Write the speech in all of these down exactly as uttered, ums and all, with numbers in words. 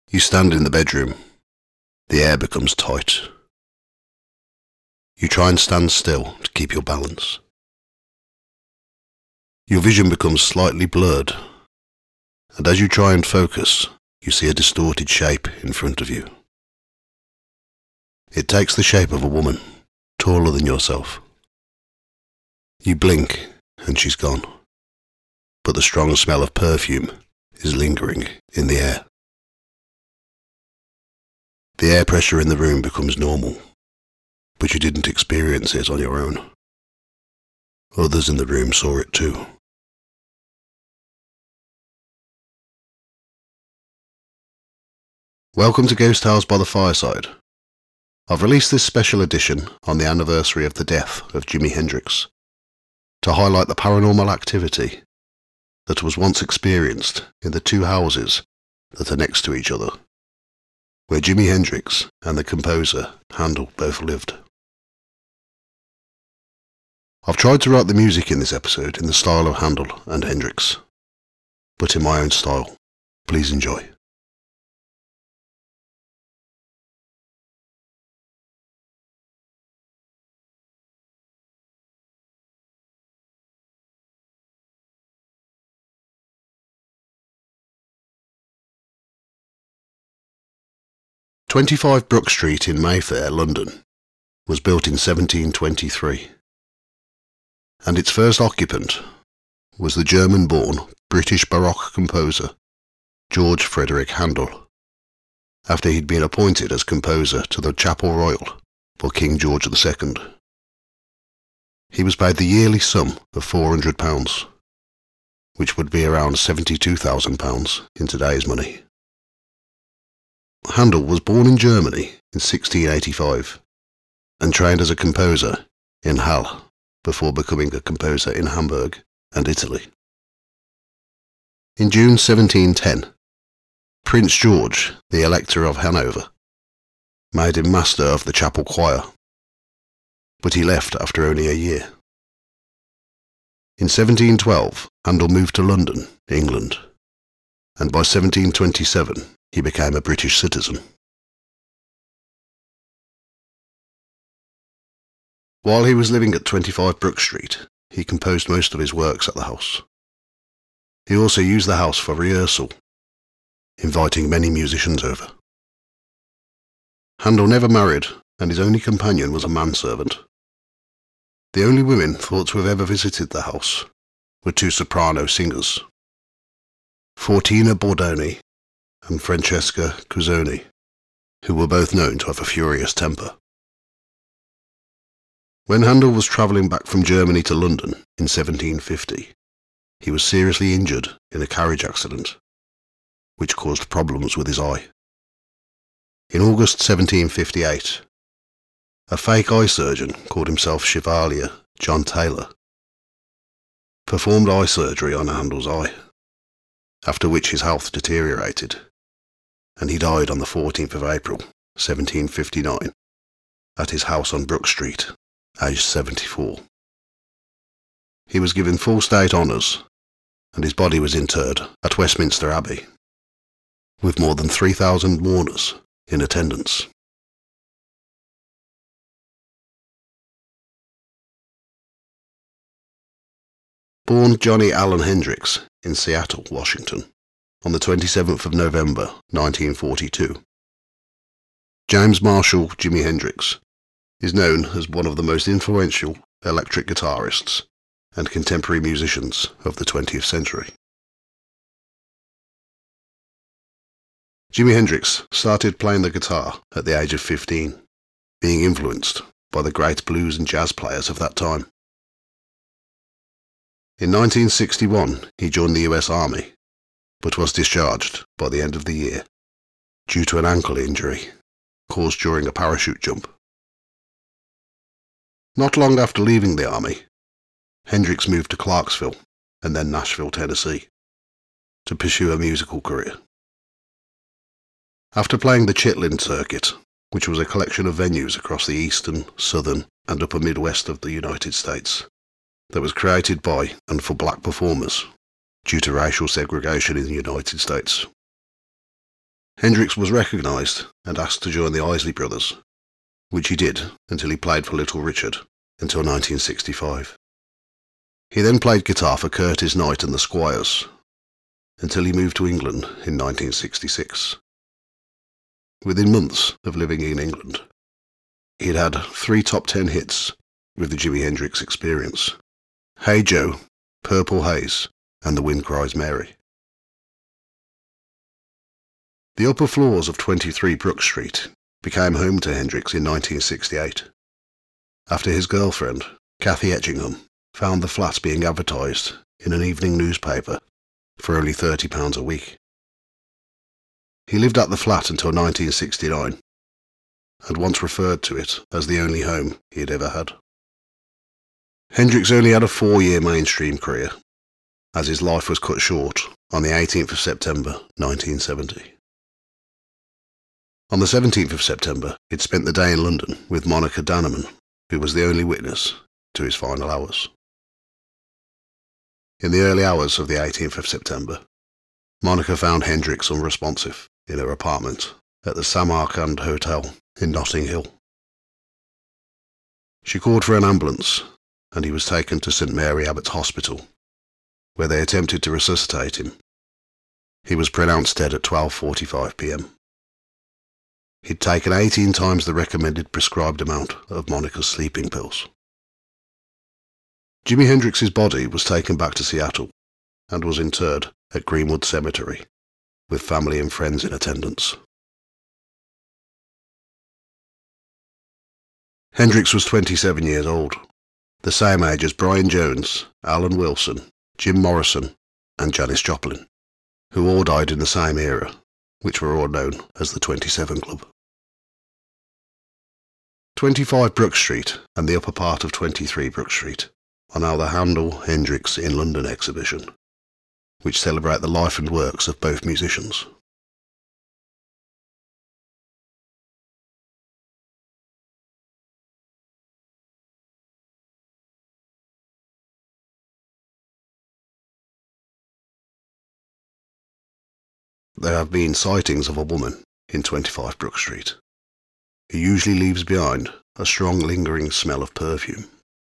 You stand in the bedroom. The air becomes tight. You try and stand still to keep your balance. Your vision becomes slightly blurred, and as you try and focus, you see a distorted shape in front of you. It takes the shape of a woman, taller than yourself. You blink, and she's gone, but the strong smell of perfume is lingering in the air. The air pressure in the room becomes normal, but you didn't experience it on your own. Others in the room saw it too. Welcome to Ghost Tales by the Fireside. I've released this special edition on the anniversary of the death of Jimi Hendrix to highlight the paranormal activity that was once experienced in the two houses that are next to each other, where Jimi Hendrix and the composer Handel both lived. I've tried to write the music in this episode in the style of Handel and Hendrix, but in my own style. Please enjoy. twenty-five Brook Street in Mayfair, London, was built in seventeen twenty-three, and its first occupant was the German-born British Baroque composer George Frederick Handel, after he'd been appointed as composer to the Chapel Royal for King George the Second. He was paid the yearly sum of four hundred pounds, which would be around seventy-two thousand pounds in today's money. Handel was born in Germany in sixteen eighty-five and trained as a composer in Halle before becoming a composer in Hamburg and Italy. In June seventeen ten, Prince George, the Elector of Hanover, made him master of the chapel choir, but he left after only a year. In seventeen twelve, Handel moved to London, England, and by seventeen twenty-seven he became a British citizen. While he was living at twenty-five Brook Street, he composed most of his works at the house. He also used the house for rehearsal, inviting many musicians over. Handel never married, and his only companion was a manservant. The only women thought to have ever visited the house were two soprano singers, Fortina Bordoni and Francesca Cuzzoni, who were both known to have a furious temper. When Handel was travelling back from Germany to London in seventeen fifty, he was seriously injured in a carriage accident, which caused problems with his eye. In August seventeen fifty-eight, a fake eye surgeon called himself Chevalier John Taylor performed eye surgery on Handel's eye, after which his health deteriorated, and he died on the fourteenth of April, seventeen fifty-nine, at his house on Brook Street, aged seventy-four. He was given full state honours, and his body was interred at Westminster Abbey, with more than three thousand mourners in attendance. Born Johnny Allen Hendrix in Seattle, Washington, on the twenty-seventh of November, nineteen forty-two. James Marshall Jimi Hendrix is known as one of the most influential electric guitarists and contemporary musicians of the twentieth century. Jimi Hendrix started playing the guitar at the age of fifteen, being influenced by the great blues and jazz players of that time. In nineteen sixty-one, he joined the U S Army, but was discharged by the end of the year due to an ankle injury caused during a parachute jump. Not long after leaving the Army, Hendrix moved to Clarksville and then Nashville, Tennessee, to pursue a musical career. After playing the Chitlin Circuit, which was a collection of venues across the eastern, southern, and upper Midwest of the United States, that was created by and for black performers due to racial segregation in the United States, Hendrix was recognised and asked to join the Isley Brothers, which he did until he played for Little Richard until nineteen sixty-five. He then played guitar for Curtis Knight and the Squires until he moved to England in nineteen sixty-six. Within months of living in England, he'd had three top ten hits with the Jimi Hendrix Experience: Hey Joe, Purple Haze, and The Wind Cries Mary. The upper floors of twenty-three Brook Street became home to Hendrix in nineteen sixty-eight, after his girlfriend, Kathy Etchingham, found the flat being advertised in an evening newspaper for only thirty pounds a week. He lived at the flat until nineteen sixty-nine, and once referred to it as the only home he had ever had. Hendrix only had a four-year mainstream career, as his life was cut short on the eighteenth of September nineteen seventy. On the seventeenth of September, he'd spent the day in London with Monica Danneman, who was the only witness to his final hours. In the early hours of the eighteenth of September, Monica found Hendrix unresponsive in her apartment at the Samarkand Hotel in Notting Hill. She called for an ambulance, and he was taken to St Mary Abbotts Hospital, where they attempted to resuscitate him. He was pronounced dead at twelve forty-five p m. He'd taken eighteen times the recommended prescribed amount of Monica's sleeping pills. Jimi Hendrix's body was taken back to Seattle and was interred at Greenwood Cemetery, with family and friends in attendance. Hendrix was twenty-seven years old, the same age as Brian Jones, Alan Wilson, Jim Morrison, and Janis Joplin, who all died in the same era, which were all known as the twenty-seven Club. twenty-five Brook Street and the upper part of twenty-three Brook Street are now the Handel Hendrix in London exhibition, which celebrate the life and works of both musicians. There have been sightings of a woman in twenty-five Brook Street, who usually leaves behind a strong lingering smell of perfume.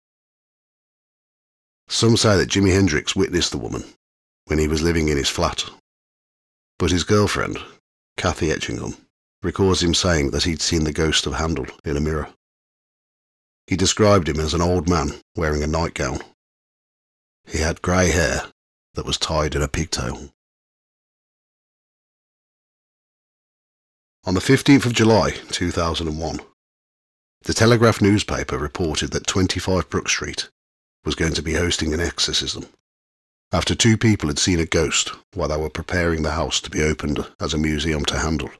Some say that Jimi Hendrix witnessed the woman when he was living in his flat, but his girlfriend, Kathy Etchingham, records him saying that he'd seen the ghost of Handel in a mirror. He described him as an old man wearing a nightgown. He had grey hair that was tied in a pigtail. On the fifteenth of July two thousand one, the Telegraph newspaper reported that twenty-five Brook Street was going to be hosting an exorcism, after two people had seen a ghost while they were preparing the house to be opened as a museum to Handel.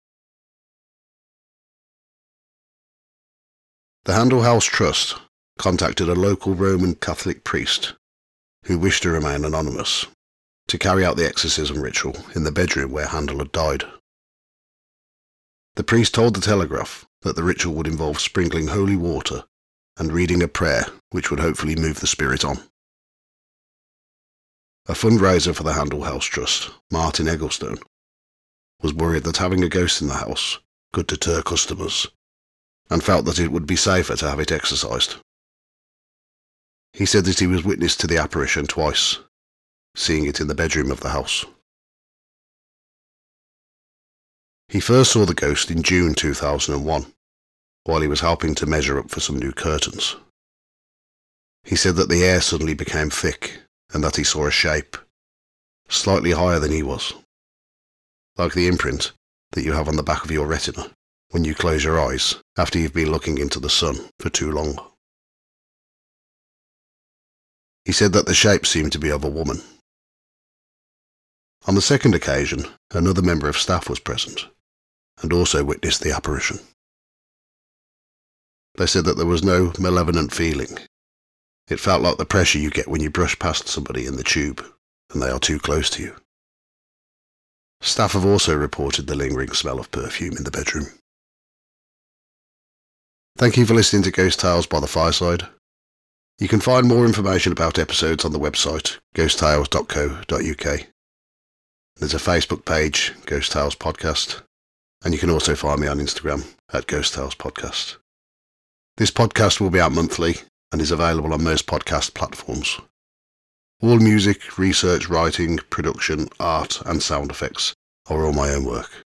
The Handel House Trust contacted a local Roman Catholic priest, who wished to remain anonymous, to carry out the exorcism ritual in the bedroom where Handel had died. The priest told the Telegraph that the ritual would involve sprinkling holy water and reading a prayer which would hopefully move the spirit on. A fundraiser for the Handel House Trust, Martin Egglestone, was worried that having a ghost in the house could deter customers, and felt that it would be safer to have it exorcised. He said that he was witness to the apparition twice, seeing it in the bedroom of the house. He first saw the ghost in June two thousand one, while he was helping to measure up for some new curtains. He said that the air suddenly became thick and that he saw a shape, slightly higher than he was, like the imprint that you have on the back of your retina when you close your eyes after you've been looking into the sun for too long. He said that the shape seemed to be of a woman. On the second occasion, another member of staff was present and also witnessed the apparition. They said that there was no malevolent feeling. It felt like the pressure you get when you brush past somebody in the tube and they are too close to you. Staff have also reported the lingering smell of perfume in the bedroom. Thank you for listening to Ghost Tales by the Fireside. You can find more information about episodes on the website ghost tales dot co dot U K. There's a Facebook page, Ghost Tales Podcast, and you can also find me on Instagram at Ghost Tales Podcast. This podcast will be out monthly and is available on most podcast platforms. All music, research, writing, production, art and sound effects are all my own work.